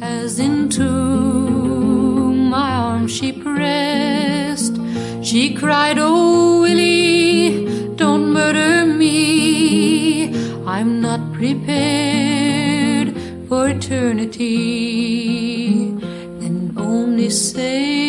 as into my arms she pressed. She cried, "Oh, Willie, don't murder me. I'm not prepared for eternity." Then only say